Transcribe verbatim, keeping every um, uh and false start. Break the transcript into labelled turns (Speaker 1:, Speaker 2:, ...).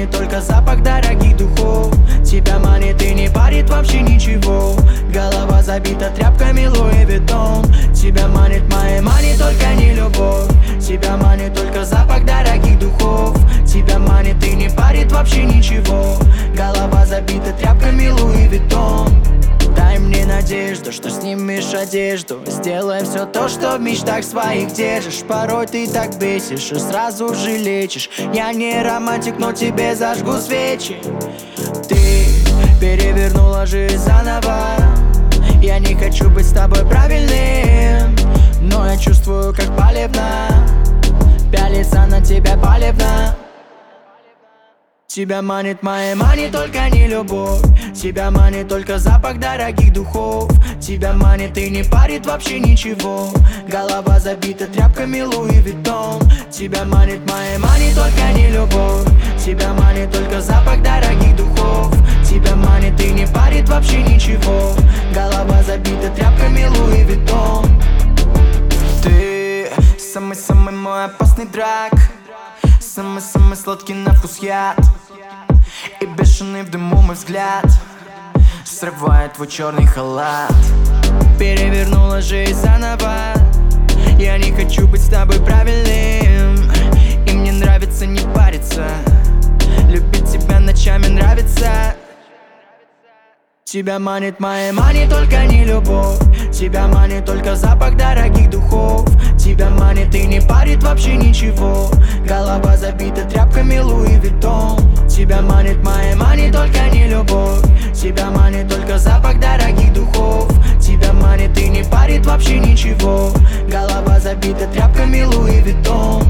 Speaker 1: манит только запах дорогих духов. Тебя манит и не парит вообще ничего. Голова забита тряпками Луи Виттон. Тебя манит, моя манит только не любовь. Тебя манит только запах дорогих духов. Тебя манит и не парит вообще ничего. Голова забита тряпками Луи Виттон. Дай мне надежду, что снимешь одежду. Сделай все то, что в мечтах своих держишь. Порой ты так бесишь и сразу же лечишь. Я не романтик, но тебе зажгу свечи. Ты перевернула жизнь заново. Я не хочу быть с тобой правильным, но я чувствую, как палевно пялиться на тебя палевно. Тебя манит, моя манит только не любовь. Тебя манит только запах дорогих духов. Тебя манит и не парит вообще ничего. Голова забита тряпками Луи Виттон. Тебя манит, моя манит только не любовь. Тебя манит только запах дорогих духов. Тебя манит и не парит вообще ничего. Голова забита тряпками Луи Виттон. Ты самый-самый мой опасный драк. Самый-самый сладкий на вкус яд. И бешеный в дыму мой взгляд срывает твой черный халат. Перевернула жизнь заново. Я не хочу быть с тобой правильным, и мне нравится не париться. Любить тебя ночами нравится. Тебя манит, моя манит только не любовь. Тебя манит только запах дорогих духов. Тебя манит и не парит вообще ничего. Голова забита тряпками Луи Виттон. Тебя манит, моя манит только не любовь. Тебя манит только запах дорогих духов. Тебя манит и не парит вообще ничего. Голова забита тряпками Луи Виттон.